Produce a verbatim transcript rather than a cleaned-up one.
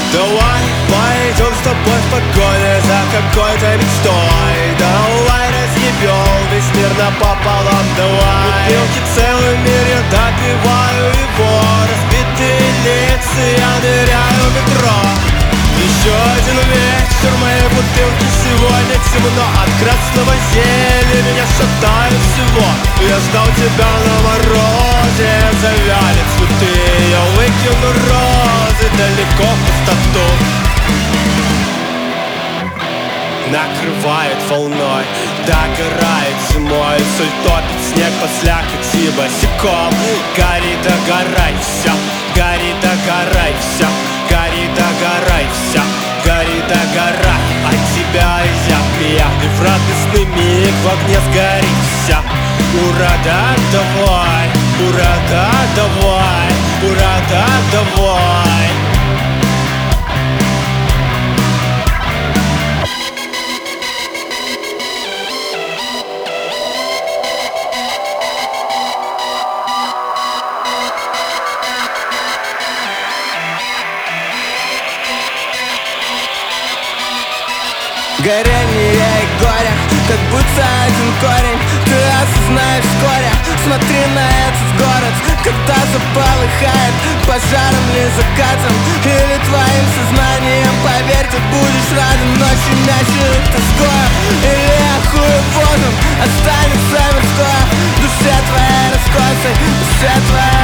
Давай пойдем с тобой в погоне за какой-то мечтой. Давай разъебем весь мир напополам. Давай бутылки целый мир, я допиваю его. Разбитые лица, я ныряю в метро. Еще один вечер, мои бутылки сегодня темно. От красного зелья меня шатает всего. Я ждал тебя на морозе, завянет цветы. Я выкину розы далеко в пустоту. Накрывает волной, догорает зимой. Соль топит снег под слякотью босиком. Гори, догорай, все, гори, догорай, все, гори, догорай, все, гори, догорай. От тебя я пьяный в радостный миг, в огне сгорит вся. Ура, да, давай, ура, да, давай, ура, да, давай. Горение и горе, как будто один корень. Ты осознаешь вскоре, смотри на этот город. Когда заполыхает пожаром ли закатом, или твоим сознанием, поверь, ты будешь радом. Ночью мячит тоскою, или охуевозом останется мирское. Душе твоей раскосой, душе твоей